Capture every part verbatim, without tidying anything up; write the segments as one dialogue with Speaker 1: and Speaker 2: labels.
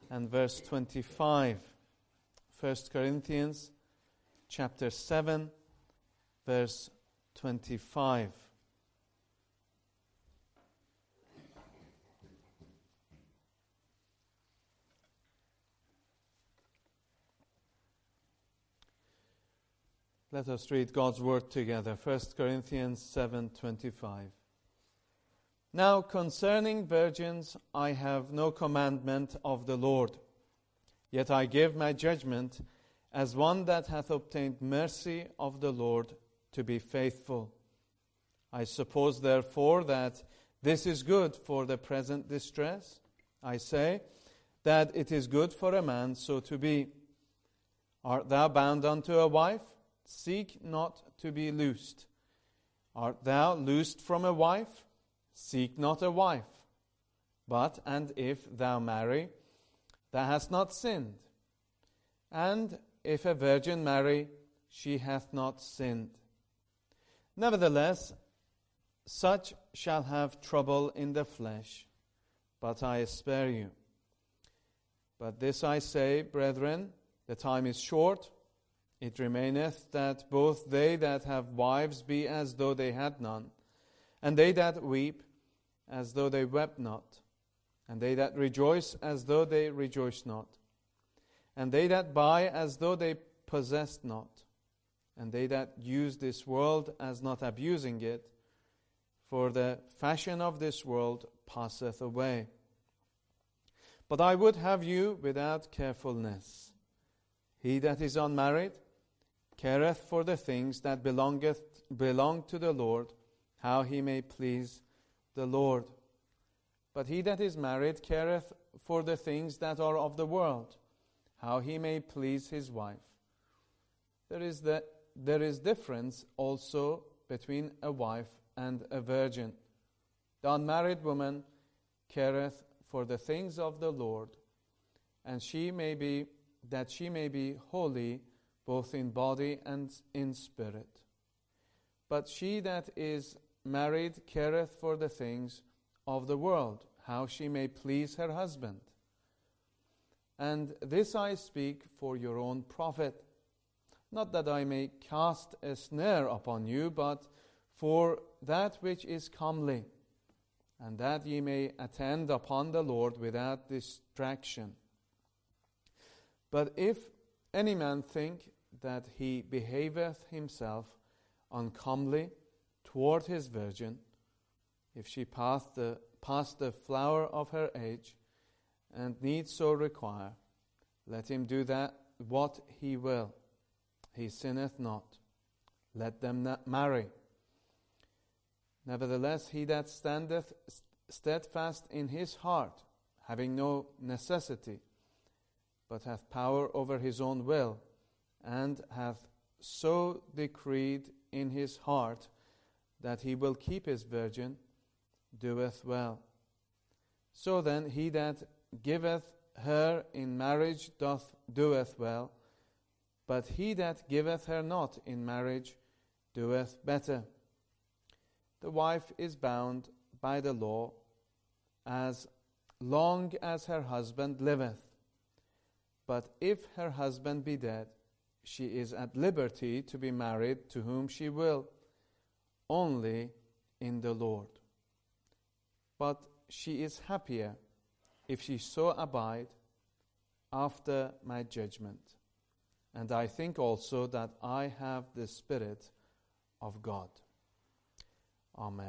Speaker 1: and verse twenty-five. First Corinthians chapter seven, verse twenty-five. Let us read God's word together. First Corinthians seven twenty-five. Now concerning virgins I have no commandment of the Lord, yet I give my judgment as one that hath obtained mercy of the Lord to be faithful. I suppose therefore that this is good for the present distress. I say that it is good for a man so to be. Art thou bound unto a wife? Seek not to be loosed. Art thou loosed from a wife? Seek not a wife. But, and if thou marry, thou hast not sinned. And if a virgin marry, she hath not sinned. Nevertheless, such shall have trouble in the flesh, but I spare you. But this I say, brethren, the time is short. It remaineth that both they that have wives be as though they had none, and they that weep as though they wept not, and they that rejoice as though they rejoiced not, and they that buy as though they possessed not, and they that use this world as not abusing it, for the fashion of this world passeth away. But I would have you without carefulness. He that is unmarried careth for the things that belongeth belong to the Lord, how he may please the Lord. But he that is married careth for the things that are of the world, how he may please his wife. There is the, there is difference also between a wife and a virgin. The unmarried woman careth for the things of the Lord, and she may be that she may be holy both in body and in spirit. But she that is married careth for the things of the world, how she may please her husband. And this I speak for your own profit, not that I may cast a snare upon you, but for that which is comely, and that ye may attend upon the Lord without distraction. But if any man think that he behaveth himself uncomely toward his virgin, if she pass the, pass the flower of her age, and need so require, let him do that what he will. He sinneth not. Let them not marry. Nevertheless, he that standeth steadfast in his heart, having no necessity, but hath power over his own will, and hath so decreed in his heart that he will keep his virgin, doeth well. So then he that giveth her in marriage doth doeth well, but he that giveth her not in marriage doeth better. The wife is bound by the law as long as her husband liveth. But if her husband be dead, she is at liberty to be married to whom she will, only in the Lord. But she is happier if she so abide after my judgment. And I think also that I have the Spirit of God. Amen.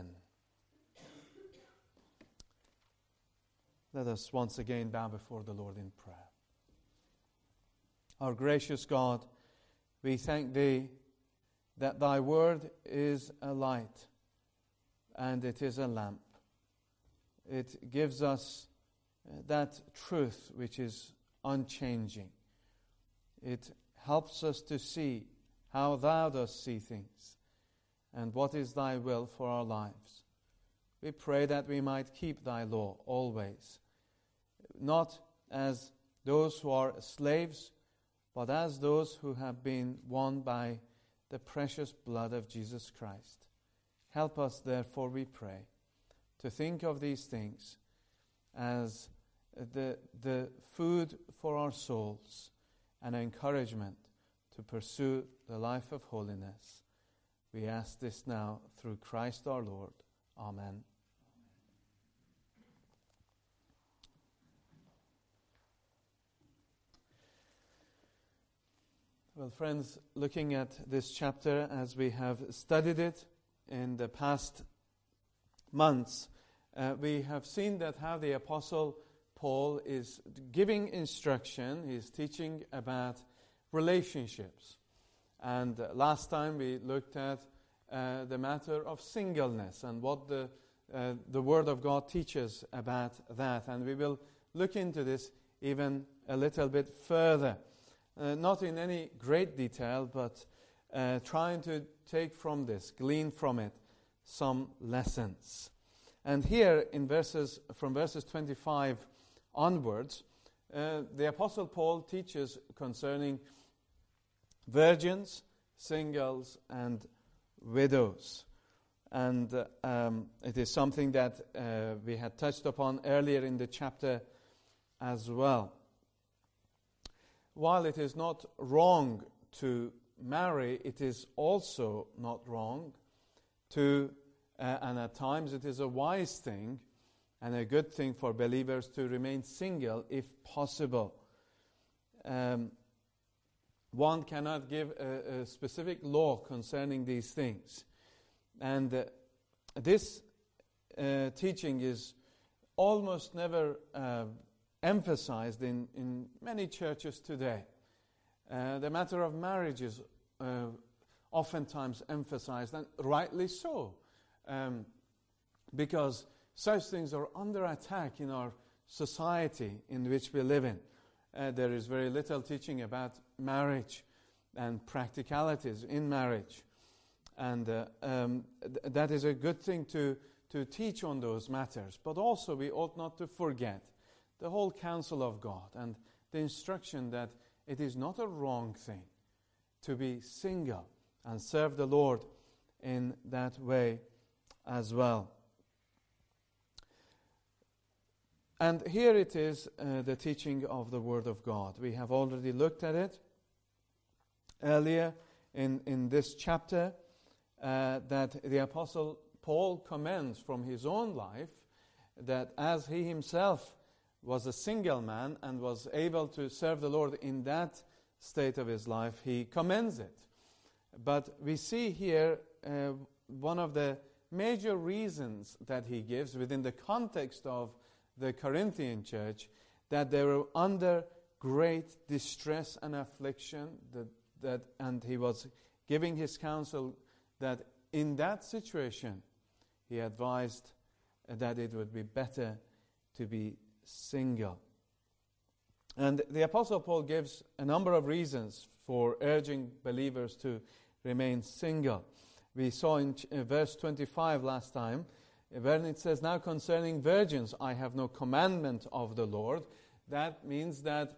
Speaker 1: Let us once again bow before the Lord in prayer. Our gracious God, we thank Thee that Thy word is a light and it is a lamp. It gives us that truth which is unchanging. It helps us to see how Thou dost see things and what is Thy will for our lives. We pray that we might keep Thy law always, not as those who are slaves, but as those who have been won by the precious blood of Jesus Christ. Help us, therefore, we pray, to think of these things as the, the food for our souls and encouragement to pursue the life of holiness. We ask this now through Christ our Lord. Amen. Well, friends, looking at this chapter as we have studied it in the past months, uh, we have seen that how the Apostle Paul is giving instruction, he's teaching about relationships. And uh, last time we looked at uh, the matter of singleness and what the, uh, the Word of God teaches about that. And we will look into this even a little bit further. Uh, not in any great detail, but uh, trying to take from this, glean from it, some lessons. And here in verses, from verses twenty-five onwards, uh, the Apostle Paul teaches concerning virgins, singles, and widows. And uh, um, it is something that uh, we had touched upon earlier in the chapter as well. While it is not wrong to marry, it is also not wrong to, uh, and at times it is a wise thing and a good thing for believers to remain single if possible. Um, one cannot give a, a specific law concerning these things. And uh, this uh, teaching is almost never uh, emphasized in, in many churches today. Uh, the matter of marriage is uh, oftentimes emphasized, and rightly so, um, because such things are under attack in our society in which we live in. Uh, there is very little teaching about marriage and practicalities in marriage. And uh, um, th- that is a good thing to, to teach on those matters. But also we ought not to forget the whole counsel of God and the instruction that it is not a wrong thing to be single and serve the Lord in that way as well. And here it is, uh, the teaching of the Word of God. We have already looked at it earlier in, in this chapter, uh, that the Apostle Paul commends from his own life that as he himself was a single man and was able to serve the Lord in that state of his life, he commends it. But we see here uh, one of the major reasons that he gives within the context of the Corinthian church, that they were under great distress and affliction, that, that, and he was giving his counsel that in that situation he advised that it would be better to be single. And the Apostle Paul gives a number of reasons for urging believers to remain single. We saw in ch- uh, verse twenty-five last time, when it says, "Now concerning virgins, I have no commandment of the Lord." That means that,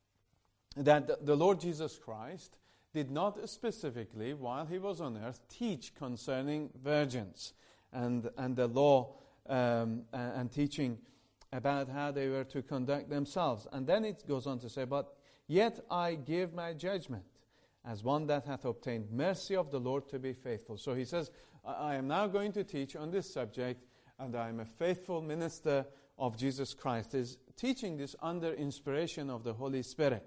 Speaker 1: that the Lord Jesus Christ did not specifically, while he was on earth, teach concerning virgins and, and the law um, and, and teaching about how they were to conduct themselves. And then it goes on to say, "But yet I give my judgment as one that hath obtained mercy of the Lord to be faithful." So he says, I am now going to teach on this subject, and I am a faithful minister of Jesus Christ. He's teaching this under inspiration of the Holy Spirit.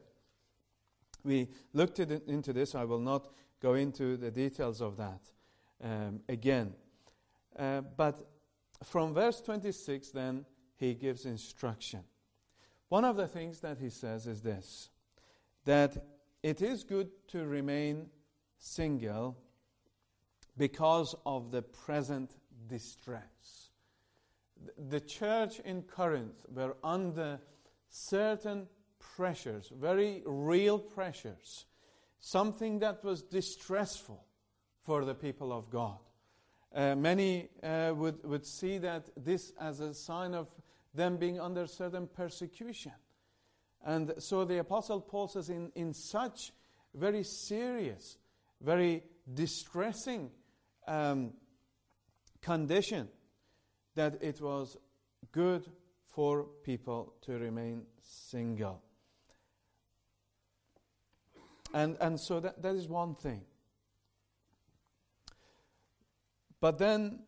Speaker 1: We looked at it, into this. I will not go into the details of that um, again. Uh, but from verse twenty-six then, he gives instruction. One of the things that he says is this, that it is good to remain single because of the present distress. The church in Corinth were under certain pressures, very real pressures, something that was distressful for the people of God. Uh, many uh, would, would see that this as a sign of them being under certain persecution. And so the Apostle Paul says in, in such very serious, very distressing um, condition, that it was good for people to remain single. And and so that, that is one thing. But then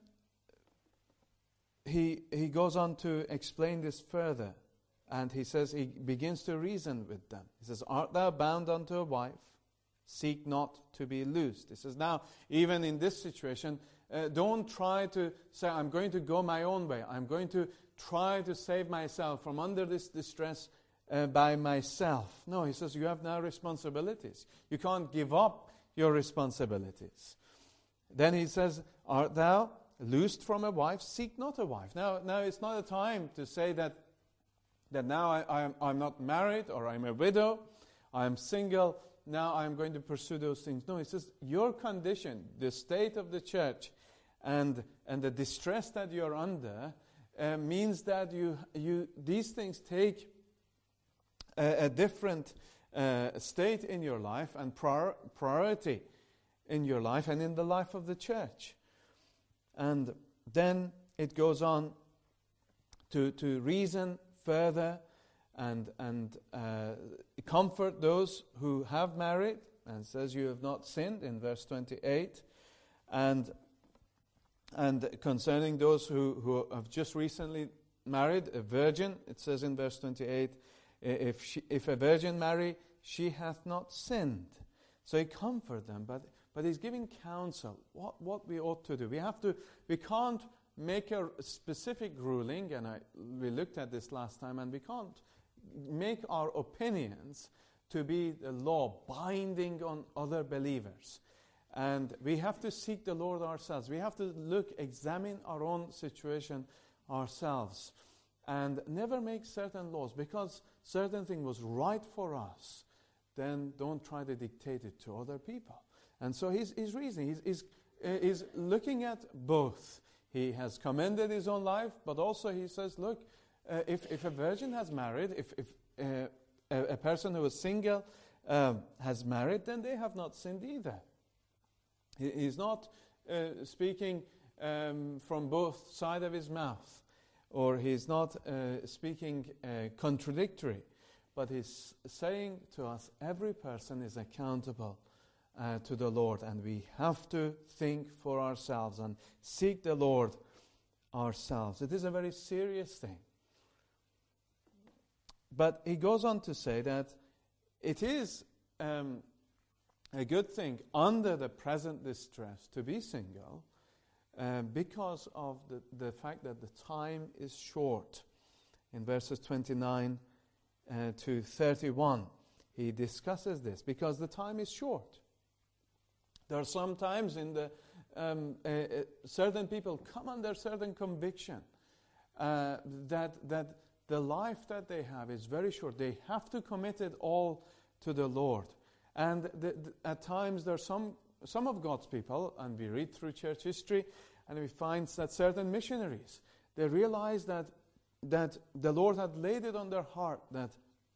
Speaker 1: he he goes on to explain this further. And he says, he begins to reason with them. He says, art thou bound unto a wife? Seek not to be loosed. He says, now, even in this situation, uh, don't try to say, I'm going to go my own way. I'm going to try to save myself from under this distress uh, by myself. No, he says, you have now responsibilities. You can't give up your responsibilities. Then he says, art thou loosed from a wife? Seek not a wife. Now, now it's not a time to say that that now I, I'm, I'm not married, or I'm a widow, I'm single, now I'm going to pursue those things. No, it says your condition, the state of the church, and and the distress that you're under uh, means that you you these things take a, a different uh, state in your life and prior, priority in your life and in the life of the church. And then it goes on to to reason further and and uh, comfort those who have married, and says you have not sinned in verse twenty-eight, and and concerning those who, who have just recently married, a virgin, it says in verse twenty-eight, if she, if a virgin marry, she hath not sinned. So he comforts them, but but he's giving counsel what what we ought to do. We have to we can't make a specific ruling, and I, we looked at this last time, and we can't make our opinions to be the law binding on other believers. And we have to seek the Lord ourselves. We have to look, examine our own situation ourselves, and never make certain laws because certain thing was right for us. Then don't try to dictate it to other people. And so he's, he's reasoning. He's, he's, uh, he's looking at both. He has commended his own life, but also he says, look, uh, if, if a virgin has married, if, if uh, a, a person who is single um, has married, then they have not sinned either. He, he's not uh, speaking um, from both sides of his mouth, or he's not uh, speaking uh, contradictory, but he's saying to us, every person is accountable Uh, to the Lord, and we have to think for ourselves and seek the Lord ourselves. It is a very serious thing. But he goes on to say that it is um, a good thing under the present distress to be single uh, because of the, the fact that the time is short. In verses twenty-nine uh, to thirty-one, he discusses this because the time is short. There are some times in the um, uh, uh, certain people come under certain conviction uh, that that the life that they have is very short. They have to commit it all to the Lord. And the, the, at times there are some some of God's people, and we read through church history, and we find that certain missionaries, they realize that that the Lord had laid it on their heart that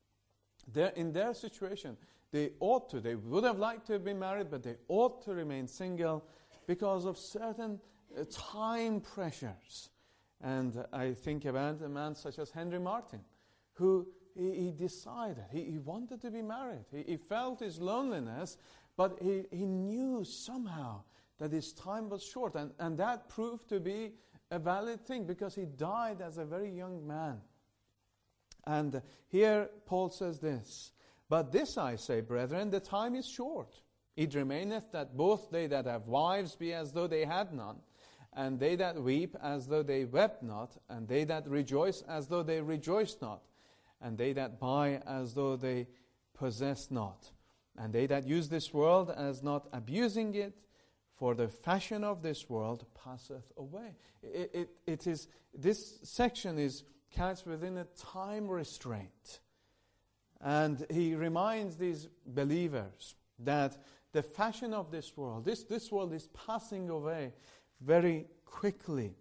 Speaker 1: in their situation, they ought to, they would have liked to have been married, but they ought to remain single because of certain uh, time pressures. And uh, I think about a man such as Henry Martin, who he, he decided, he, he wanted to be married. He, he felt his loneliness, but he, he knew somehow that his time was short. And, and that proved to be a valid thing because he died as a very young man. And uh, here Paul says this, but this I say, brethren, the time is short. It remaineth that both they that have wives be as though they had none, and they that weep as though they wept not, and they that rejoice as though they rejoiced not, and they that buy as though they possess not, and they that use this world as not abusing it, for the fashion of this world passeth away. It, it, it is, this section is cast within a time restraint. And he reminds these believers that the fashion of this world, this, this world is passing away very quickly.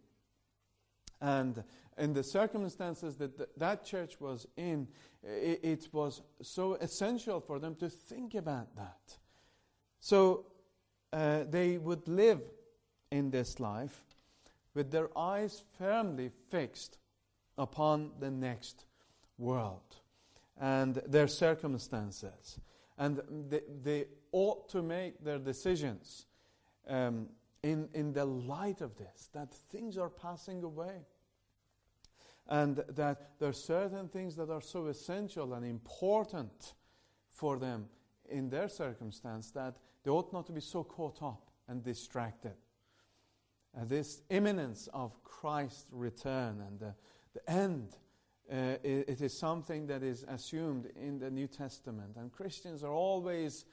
Speaker 1: And in the circumstances that th- that church was in, it, it was so essential for them to think about that. So uh, they would live in this life with their eyes firmly fixed upon the next world and their circumstances. And they, they ought to make their decisions um, in, in the light of this, that things are passing away. And that there are certain things that are so essential and important for them in their circumstance that they ought not to be so caught up and distracted. Uh, this imminence of Christ's return and the, the end, uh, it, it is something that is assumed in the New Testament. And Christians are always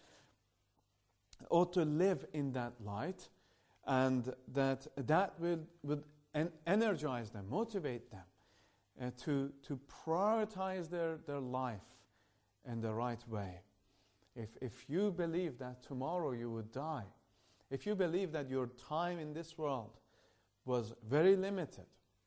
Speaker 1: ought to live in that light, and that that will would en- energize them, motivate them uh, to, to prioritize their, their life in the right way. If, if you believe that tomorrow you would die, if you believe that your time in this world was very limited,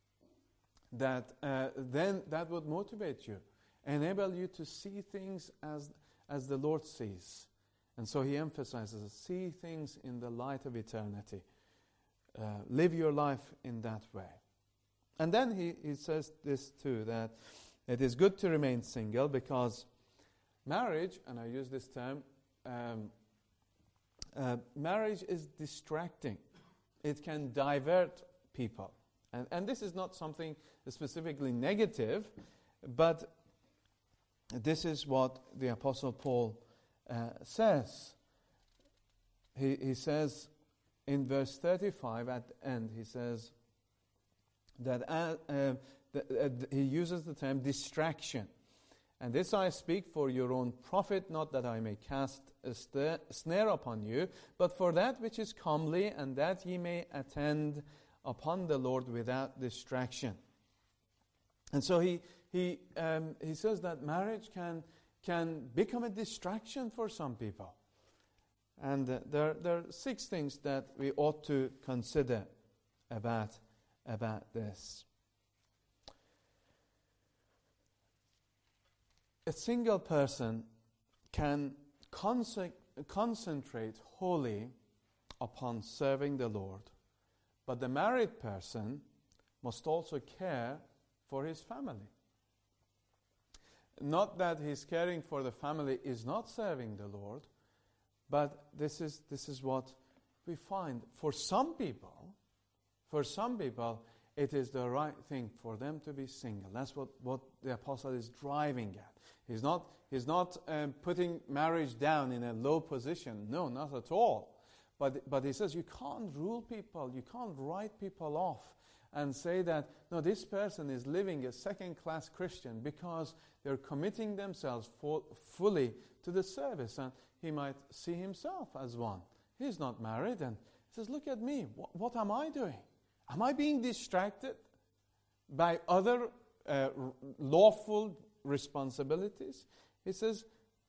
Speaker 1: that uh, then that would motivate you, enable you to see things as, as the Lord sees. And so he emphasizes, see things in the light of eternity. Uh, live your life in that way. And then he, he says this too, that it is good to remain single because marriage, and I use this term, um, uh, marriage is distracting. It can divert people. And, and this is not something specifically negative, but this is what the Apostle Paul uh, says. He, he says in verse thirty-five at the end, he says that uh, uh, the, uh, he uses the term distraction. And this I speak for your own profit, not that I may cast a st- snare upon you, but for that which is comely, and that ye may attend upon the Lord without distraction. And so he he um, he says that marriage can can become a distraction for some people. And uh, there, there are six things that we ought to consider about, about this. A single person can conse- concentrate wholly upon serving the Lord, but the married person must also care for his family. Not that his caring for the family is not serving the Lord, but this is this is what we find. For some people, for some people, it is the right thing for them to be single. That's what, what the apostle is driving at. He's not he's not um, putting marriage down in a low position. No, not at all. But but he says you can't rule people. You can't write people off and say that, no, this person is living a second-class Christian because they're committing themselves for, fully to the service. And he might see himself as one. He's not married. And he says, look at me. What, what am I doing? Am I being distracted by other uh, lawful responsibilities? He says,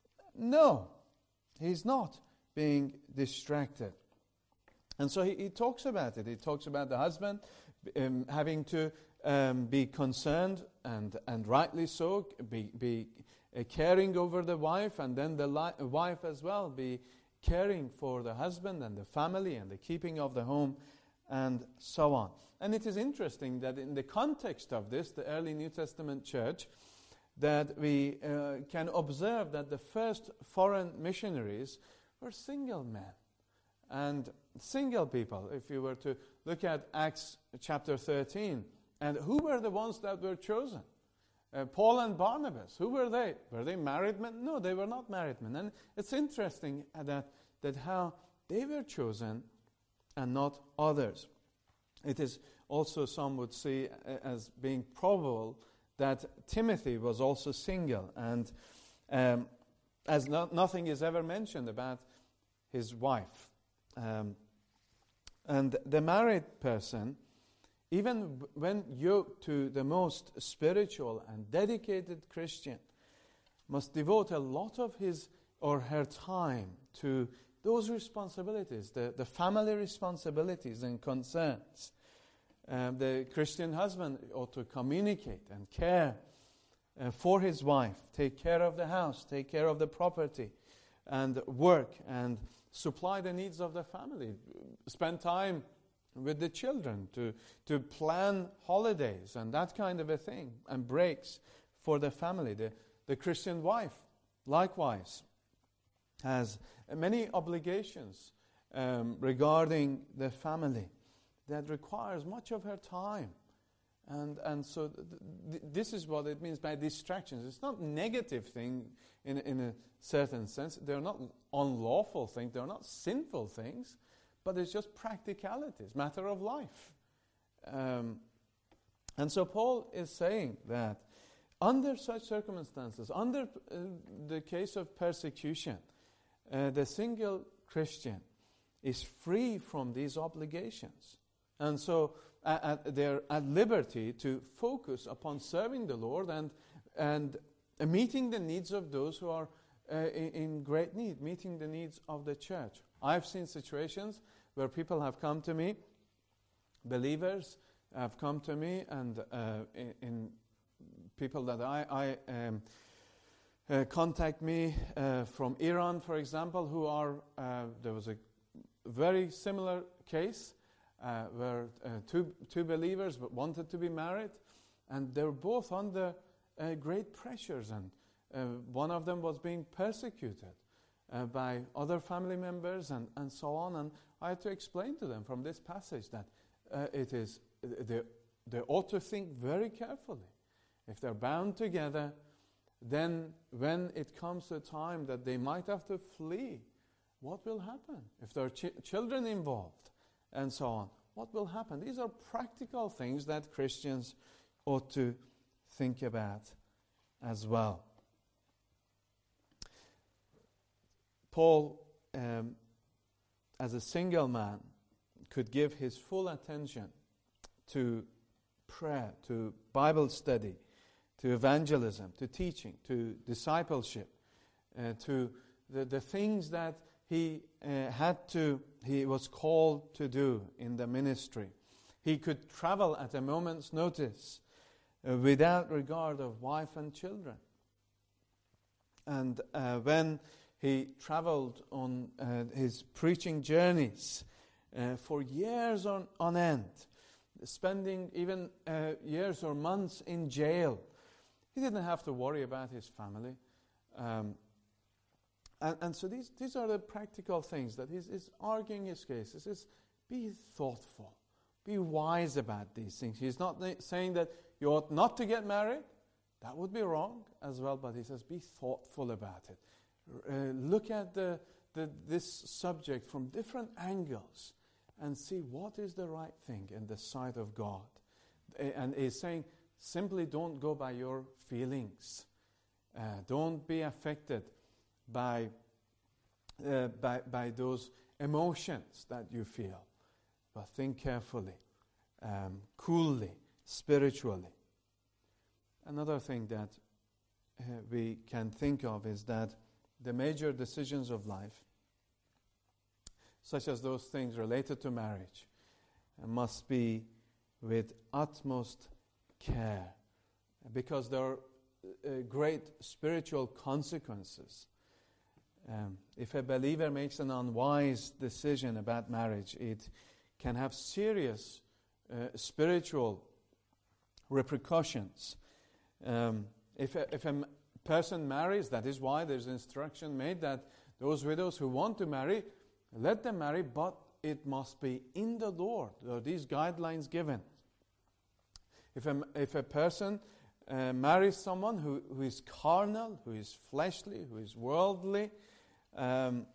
Speaker 1: no, he's not being distracted. And so he, he talks about it. He talks about the husband um, having to um, be concerned, and, and rightly so, be, be uh, caring over the wife, and then the li- wife as well be caring for the husband and the family and the keeping of the home, and so on. And it is interesting that in the context of this, the early New Testament church, that we uh, can observe that the first foreign missionaries were single men and single people. If you were to look at Acts chapter thirteen, and who were the ones that were chosen? Uh, Paul and Barnabas. Who were they? Were they married men? No, they were not married men. And it's interesting that that how they were chosen and not others. It is also, some would see as being probable that Timothy was also single, and um, as no, nothing is ever mentioned about his wife. Um, and the married person, even when yoked to the most spiritual and dedicated Christian, must devote a lot of his or her time to those responsibilities, the, the family responsibilities and concerns. Um, the Christian husband ought to communicate and care uh, for his wife, take care of the house, take care of the property, and work and supply the needs of the family. Spend time with the children, to, to plan holidays and that kind of a thing, and breaks for the family. The, the Christian wife, likewise, has many obligations um, regarding the family that requires much of her time. And and so th- th- this is what it means by distractions. It's not a negative thing in, in a certain sense. They're not unlawful things. They're not sinful things. But it's just practicalities, matter of life. Um, and so Paul is saying that under such circumstances, under uh, the case of persecution, uh, the single Christian is free from these obligations. And so uh, uh, they're at liberty to focus upon serving the Lord and, and uh, meeting the needs of those who are uh, in, in great need, meeting the needs of the church. I've seen situations where people have come to me, believers have come to me, and uh, in, in people that I, I um, uh, contact me uh, from Iran, for example, who are, uh, there was a very similar case uh, where uh, two, two believers wanted to be married, and they were both under uh, great pressures, and uh, one of them was being persecuted uh, by other family members and, and so on, and I had to explain to them from this passage that uh, it is they, they ought to think very carefully. If they're bound together, then when it comes to a time that they might have to flee, what will happen? If there are ch- children involved and so on, what will happen? These are practical things that Christians ought to think about as well. Paul, um, as a single man, could give his full attention to prayer, to Bible study, to evangelism, to teaching, to discipleship, uh, to the, the things that he uh, had to, he was called to do in the ministry. He could travel at a moment's notice uh, without regard of wife and children. And uh, when he traveled on uh, his preaching journeys uh, for years on, on end, spending even uh, years or months in jail. He didn't have to worry about his family. Um, and, and so these, these are the practical things that he's, he's arguing his case. He says, be thoughtful. Be wise about these things. He's not na- saying that you ought not to get married. That would be wrong as well. But he says, be thoughtful about it. Uh, look at the, the, this subject from different angles and see what is the right thing in the sight of God. And he's saying, simply don't go by your feelings. Uh, don't be affected by, uh, by, by those emotions that you feel. But think carefully, um, coolly, spiritually. Another thing that uh, we can think of is that the major decisions of life, such as those things related to marriage, uh, must be with utmost care, because there are uh, great spiritual consequences. Um, if a believer makes an unwise decision about marriage, it can have serious uh, spiritual repercussions. Um, if a, if a m- person marries, that is why there's instruction made that those widows who want to marry, let them marry, but it must be in the Lord. There are these guidelines given. If a, if a person uh, marries someone who, who is carnal, who is fleshly, who is worldly, um,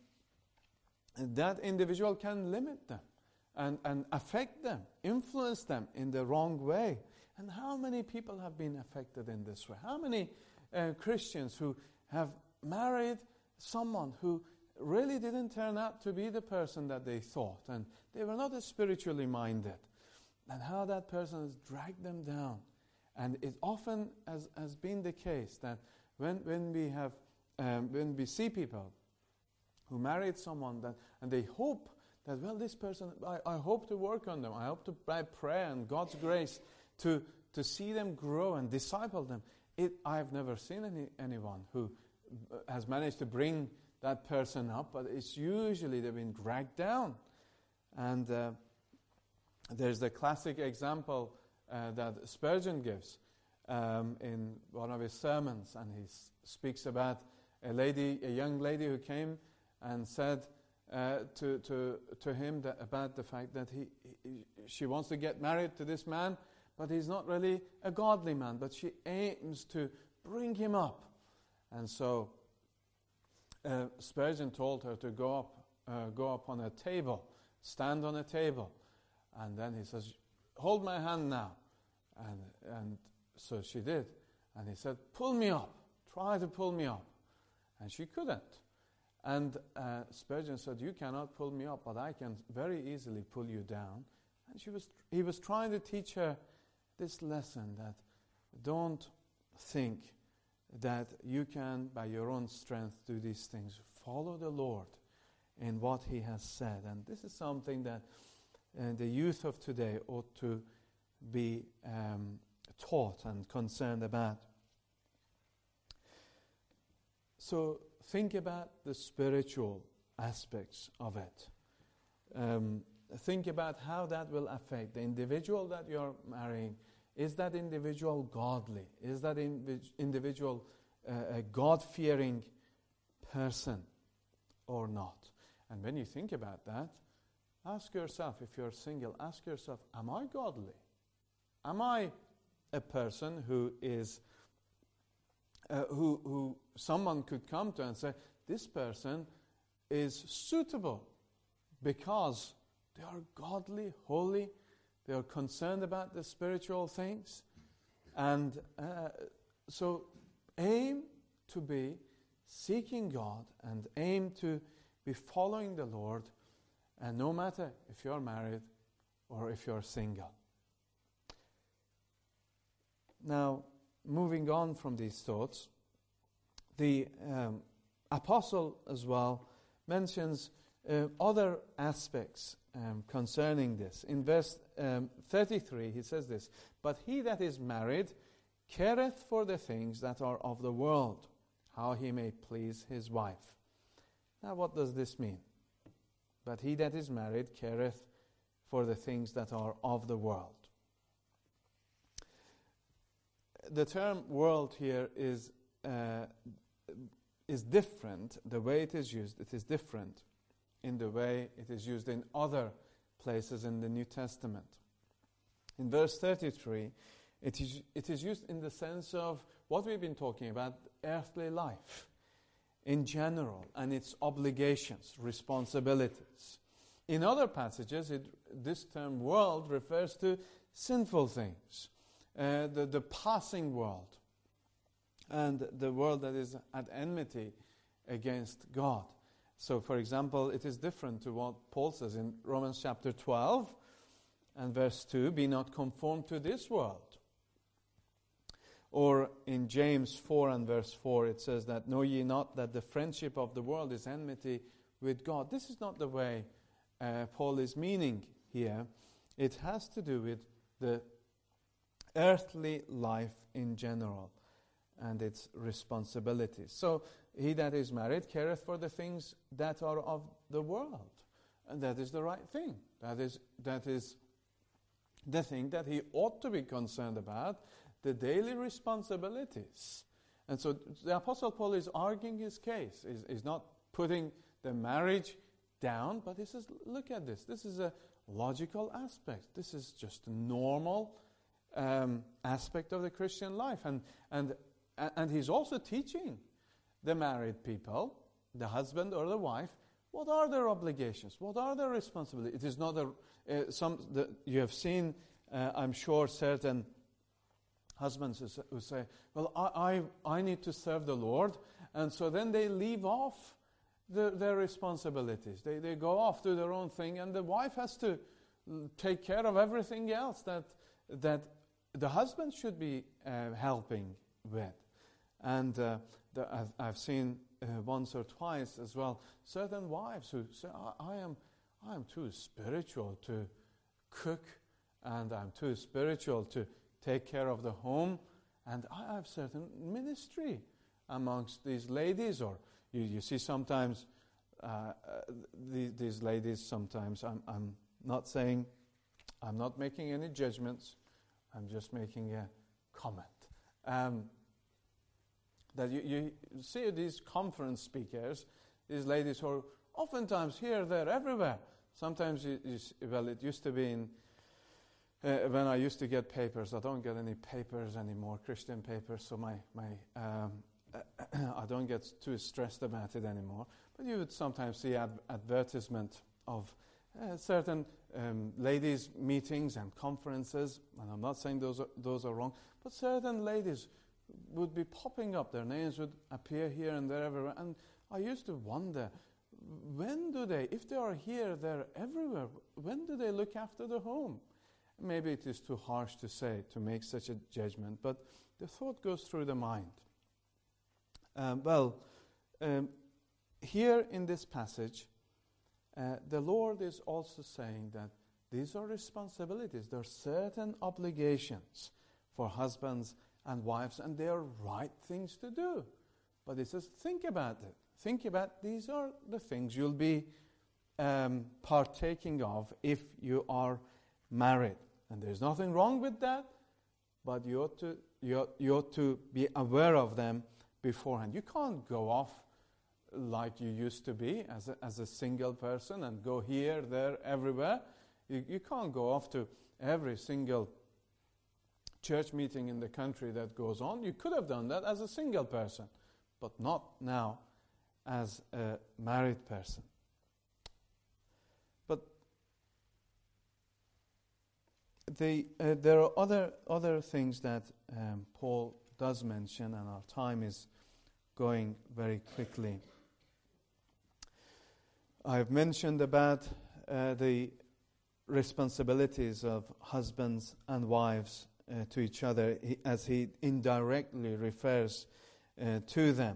Speaker 1: that individual can limit them and, and affect them, influence them in the wrong way. And how many people have been affected in this way? How many uh, Christians who have married someone who really didn't turn out to be the person that they thought, and they were not as spiritually minded, and how that person has dragged them down. And it often has, has been the case that when, when we have um, when we see people who married someone that and they hope that, well, this person, I, I hope to work on them. I hope to, by prayer and God's grace, to to see them grow and disciple them. It, I've never seen any anyone who has managed to bring that person up, but it's usually they've been dragged down. And uh, there's the classic example uh, that Spurgeon gives um, in one of his sermons, and he s- speaks about a lady, a young lady who came and said uh, to to to him that about the fact that he, he she wants to get married to this man, but he's not really a godly man, but she aims to bring him up. And so uh, Spurgeon told her to go up, uh, go up on a table, stand on a table. And then he says, hold my hand now. And, and so she did. And he said, pull me up. Try to pull me up. And she couldn't. And uh, Spurgeon said, you cannot pull me up, but I can very easily pull you down. And she was, he was trying to teach her this lesson that don't think that you can, by your own strength, do these things. Follow the Lord in what He has said. And this is something that uh, the youth of today ought to be um, taught and concerned about. So think about the spiritual aspects of it. Um, think about how that will affect the individual that you're marrying. Is that individual godly? Is that invi- individual uh, a God-fearing person or not? And when you think about that, ask yourself, if you're single, ask yourself, am I godly? Am I a person who is, uh, who, who someone could come to and say, this person is suitable because they are godly, holy, they are concerned about the spiritual things. And uh, so aim to be seeking God and aim to be following the Lord, and no matter if you're married or if you're single. Now, moving on from these thoughts, the um, apostle as well mentions uh, other aspects Um, concerning this. In verse um, thirty-three, he says this, but he that is married careth for the things that are of the world, how he may please his wife. Now, what does this mean? But he that is married careth for the things that are of the world. The term world here is uh, is different. The way it is used, it is different in the way it is used in other places in the New Testament. In verse thirty-three, it is, it is used in the sense of what we've been talking about, earthly life in general, and its obligations, responsibilities. In other passages, it, this term world refers to sinful things, uh, the, the passing world, and the world that is at enmity against God. So, for example, it is different to what Paul says in Romans chapter twelve and verse two, be not conformed to this world. Or in James four and verse four, it says that, know ye not that the friendship of the world is enmity with God. This is not the way uh, Paul is meaning here. It has to do with the earthly life in general and its responsibilities. So, he that is married careth for the things that are of the world. And that is the right thing. That is, that is the thing that he ought to be concerned about, the daily responsibilities. And so the Apostle Paul is arguing his case. He's, he's not putting the marriage down, but he says, look at this. This is a logical aspect. This is just a normal um, aspect of the Christian life. And, and, and he's also teaching the married people, the husband or the wife, what are their obligations? What are their responsibilities? It is not a, uh, some, the, you have seen, uh, I'm sure, certain husbands who say, who say well, I, I, I need to serve the Lord, and so then they leave off the, their responsibilities. They, they go off to their own thing, and the wife has to take care of everything else that, that the husband should be uh, helping with. And uh, the, I've, I've seen uh, once or twice as well certain wives who say, I, I am I am too spiritual to cook, and I'm too spiritual to take care of the home, and I have certain ministry amongst these ladies. Or you, you see sometimes uh, uh, the, these ladies sometimes, I'm, I'm not saying I'm not making any judgments. I'm just making a comment. Um, that you, you see these conference speakers, these ladies who are oftentimes here, there, everywhere. Sometimes, you, you, well, it used to be in, uh, when I used to get papers. I don't get any papers anymore, Christian papers, so my, my um, I don't get too stressed about it anymore. But you would sometimes see ad- advertisement of uh, certain um, ladies' meetings and conferences, and I'm not saying those are, those are wrong, but certain ladies would be popping up. Their names would appear here and there, everywhere. And I used to wonder, when do they, if they are here, they're everywhere, when do they look after the home? Maybe it is too harsh to say, to make such a judgment, but the thought goes through the mind. Um, well, um, here in this passage, uh, the Lord is also saying that these are responsibilities. There are certain obligations for husbands and wives, and they are right things to do. But He says, think about it. Think about these are the things you'll be um, partaking of if you are married. And there's nothing wrong with that, but you ought to, you ought, you ought to be aware of them beforehand. You can't go off like you used to be as a, as a single person and go here, there, everywhere. You, you can't go off to every single church meeting in the country that goes on. You could have done that as a single person, but not now as a married person. But the, uh, there are other other things that um, Paul does mention, and our time is going very quickly. I've mentioned about uh, the responsibilities of husbands and wives uh, to each other, he, as he indirectly refers uh, to them.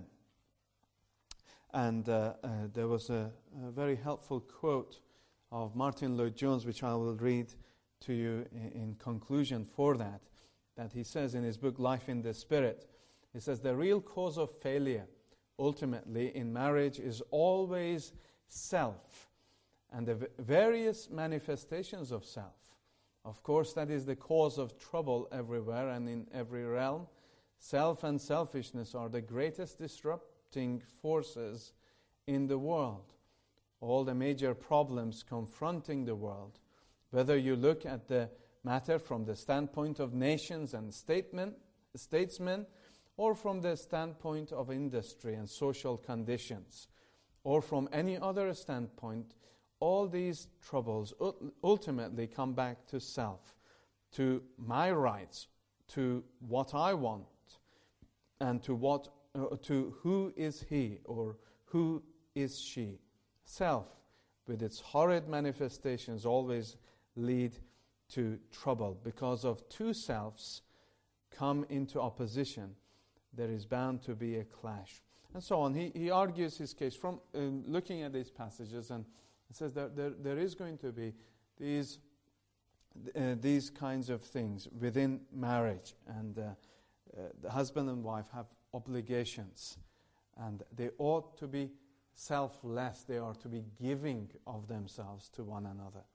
Speaker 1: And uh, uh, there was a, a very helpful quote of Martin Lloyd-Jones, which I will read to you in, in conclusion for that, that he says in his book, Life in the Spirit. He says, the real cause of failure, ultimately, in marriage is always self and the v- various manifestations of self. Of course, that is the cause of trouble everywhere and in every realm. Self and selfishness are the greatest disrupting forces in the world. All the major problems confronting the world, whether you look at the matter from the standpoint of nations and statement, statesmen, or from the standpoint of industry and social conditions, or from any other standpoint, all these troubles ultimately come back to self, to my rights, to what I want, and to what, uh, to who is he or who is she. Self, with its horrid manifestations, always lead to trouble. Because of two selves come into opposition, there is bound to be a clash. And so on. He, he argues his case from um, looking at these passages, and it says that there, there is going to be these uh, these kinds of things within marriage, and uh, uh, the husband and wife have obligations, and they ought to be selfless. They are to be giving of themselves to one another.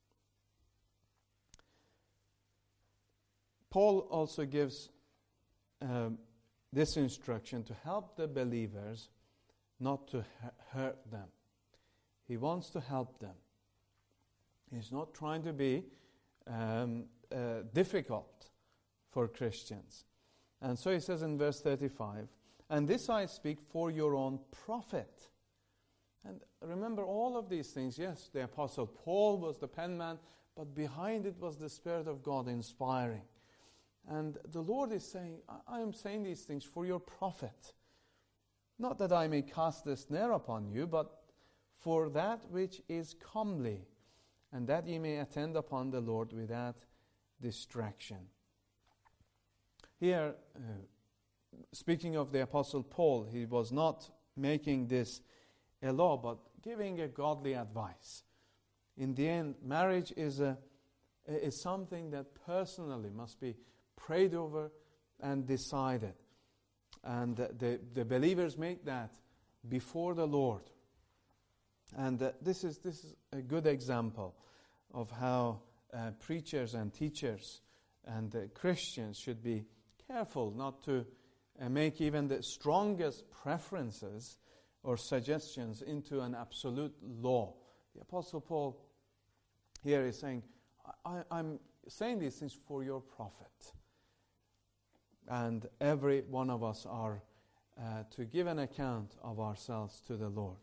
Speaker 1: Paul also gives um, this instruction to help the believers not to hurt them. He wants to help them. He's not trying to be um, uh, difficult for Christians. And so he says in verse thirty-five, and this I speak for your own profit. And remember all of these things. Yes, the Apostle Paul was the penman, but behind it was the Spirit of God inspiring. And the Lord is saying, I am saying these things for your profit. Not that I may cast a snare upon you, but for that which is comely, and that ye may attend upon the Lord without distraction. Here, uh, speaking of the Apostle Paul, he was not making this a law, but giving a godly advice. In the end, marriage is a is something that personally must be prayed over and decided. And uh, the, the believers make that before the Lord. And uh, this is this is a good example of how uh, preachers and teachers and uh, Christians should be careful not to uh, make even the strongest preferences or suggestions into an absolute law. The Apostle Paul here is saying, I, I'm saying these things for your profit. And every one of us are uh, to give an account of ourselves to the Lord.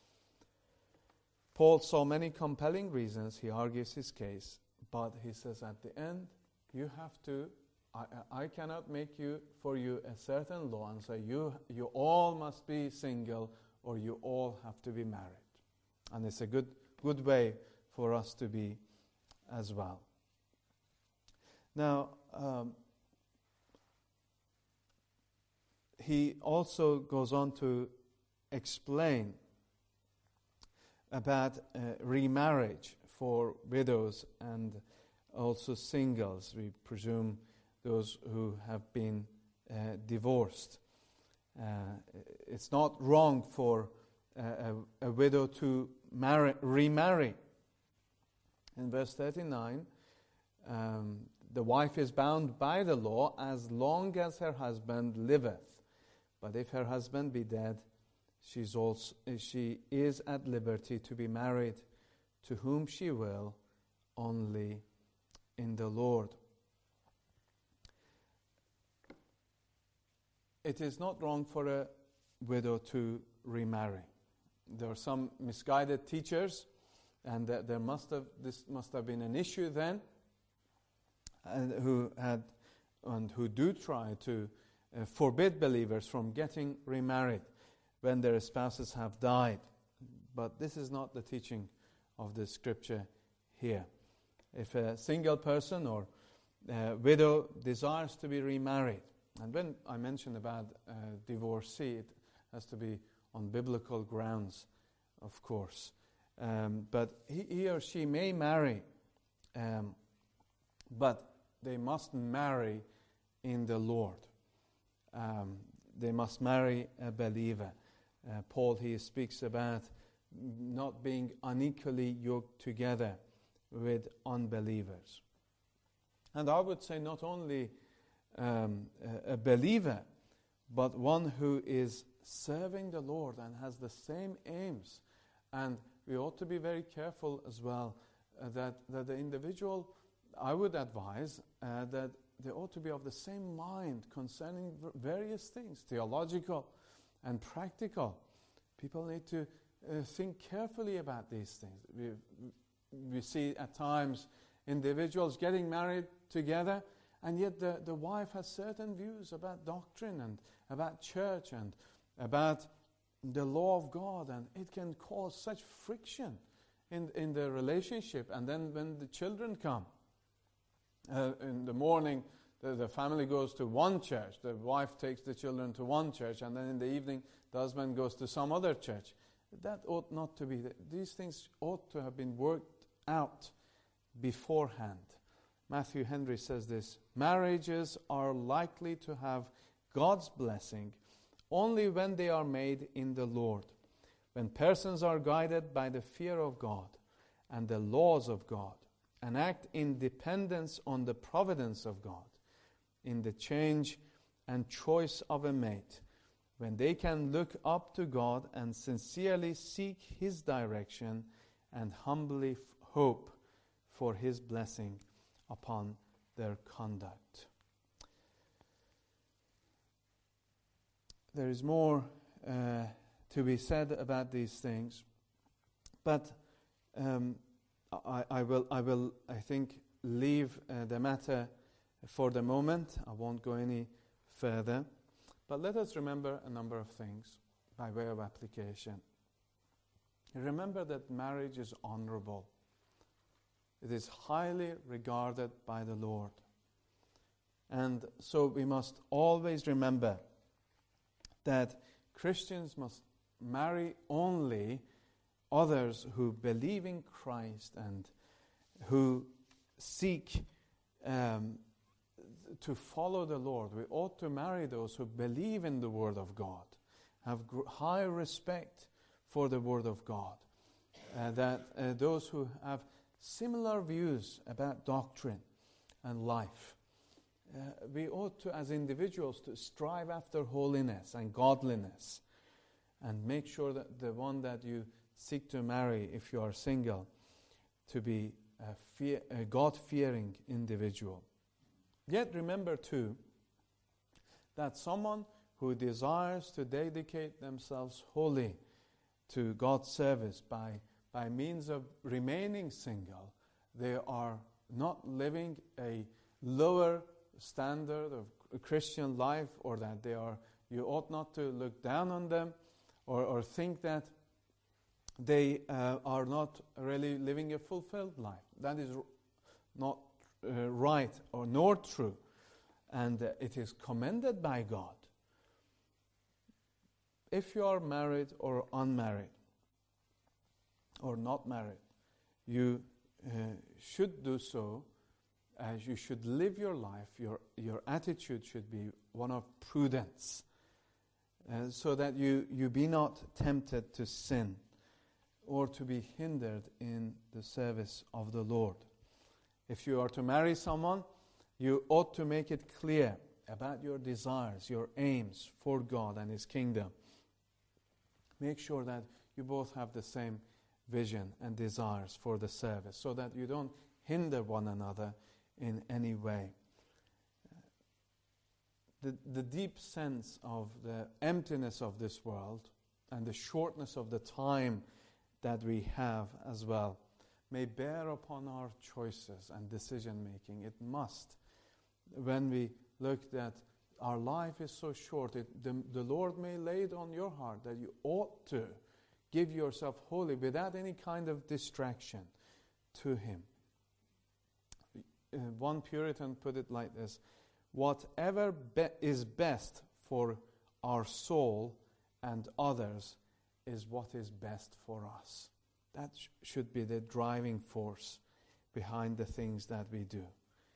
Speaker 1: Paul saw many compelling reasons. He argues his case, but he says at the end, you have to, I, I cannot make you for you a certain law and say you, you all must be single or you all have to be married. And it's a good, good way for us to be as well. Now, um, he also goes on to explain about uh, remarriage for widows and also singles. We presume those who have been uh, divorced. Uh, it's not wrong for uh, a, a widow to marry, remarry. In verse thirty-nine, um, the wife is bound by the law as long as her husband liveth. But if her husband be dead, she's also, she is at liberty to be married to whom she will, only in the Lord. It is not wrong for a widow to remarry. There are some misguided teachers, and uh, there must have this must have been an issue then, and who had and who do try to uh, forbid believers from getting remarried when their spouses have died. But this is not the teaching of the Scripture here. If a single person or a widow desires to be remarried, and when I mentioned about uh, divorcee, it has to be on biblical grounds, of course. Um, but he, he or she may marry, um, but they must marry in the Lord. Um, they must marry a believer. Uh, Paul here speaks about not being unequally yoked together with unbelievers. And I would say not only um, a, a believer, but one who is serving the Lord and has the same aims. And we ought to be very careful as well uh, that, that the individual, I would advise uh, that they ought to be of the same mind concerning v- various things, theological and practical. People need to uh, think carefully about these things. We, we see at times individuals getting married together, and yet the, the wife has certain views about doctrine and about church and about the law of God, and it can cause such friction in, in the relationship. And then when the children come, uh, in the morning the, the family goes to one church, the wife takes the children to one church, and then in the evening the husband goes to some other church. That ought not to be. These things ought to have been worked out beforehand. Matthew Henry says this: marriages are likely to have God's blessing only when they are made in the Lord, when persons are guided by the fear of God and the laws of God, and act in dependence on the providence of God, in the change and choice of a mate, when they can look up to God and sincerely seek His direction and humbly f- hope for His blessing upon their conduct. There is more uh, to be said about these things, but um, I, I will, I will, I think, leave uh, the matter for the moment. I won't go any further. But let us remember a number of things by way of application. Remember that marriage is honorable. It is highly regarded by the Lord. And so we must always remember that Christians must marry only others who believe in Christ and who seek um, to follow the Lord. We ought to marry those who believe in the Word of God, have gr- high respect for the Word of God, uh, that uh, those who have similar views about doctrine and life. Uh, we ought to, as individuals, to strive after holiness and godliness, and make sure that the one that you seek to marry, if you are single, to be a, fear, a God-fearing individual. Yet remember too, that someone who desires to dedicate themselves wholly to God's service by, by means of remaining single, they are not living a lower standard of Christian life, or that they are, you ought not to look down on them, or, or think that they uh, are not really living a fulfilled life. That is r- not uh, right or nor true. And uh, it is commended by God. If you are married or unmarried, or not married, you uh, should do so as you should live your life. Your, your attitude should be one of prudence, uh, so that you, you be not tempted to sin or to be hindered in the service of the Lord. If you are to marry someone, you ought to make it clear about your desires, your aims for God and His kingdom. Make sure that you both have the same vision and desires for the service, so that you don't hinder one another in any way. The, the deep sense of the emptiness of this world and the shortness of the time that we have as well may bear upon our choices and decision making. It must. When we look that our life is so short, it, the, the Lord may lay it on your heart that you ought to give yourself wholly, without any kind of distraction, to Him. Uh, one Puritan put it like this: whatever be- is best for our soul and others is what is best for us. That sh- should be the driving force behind the things that we do.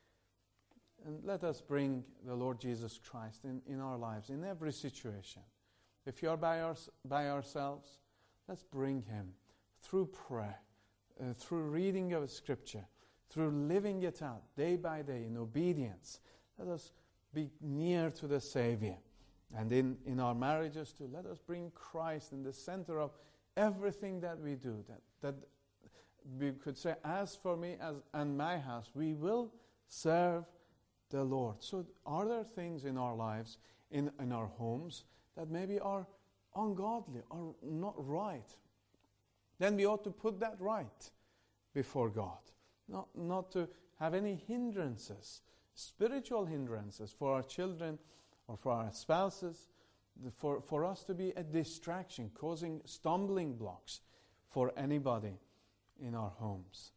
Speaker 1: And let us bring the Lord Jesus Christ in, in our lives, in every situation. If you are by, our, by ourselves, let's bring Him through prayer, uh, through reading of Scripture, through living it out day by day in obedience. Let us be near to the Savior. And in, in our marriages too, let us bring Christ in the center of everything that we do. That, that we could say, as for me as and my house, we will serve the Lord. So are there things in our lives, in, in our homes, that maybe are ungodly or not right? Then we ought to put that right before God. Not, not to have any hindrances, spiritual hindrances for our children or for our spouses, for, for us to be a distraction, causing stumbling blocks for anybody in our homes.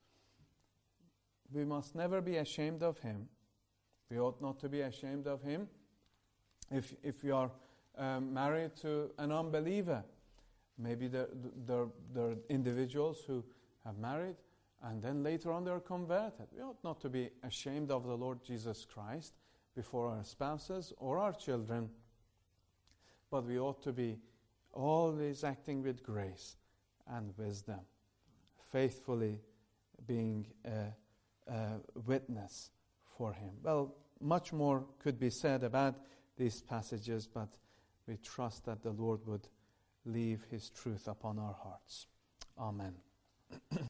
Speaker 1: We must never be ashamed of Him. We ought not to be ashamed of Him. If if you are um, married to an unbeliever, maybe there, there, there are individuals who have married and then later on they are converted. We ought not to be ashamed of the Lord Jesus Christ before our spouses or our children, but we ought to be always acting with grace and wisdom, faithfully being a, a witness for Him. Well, much more could be said about these passages, but we trust that the Lord would leave His truth upon our hearts. Amen.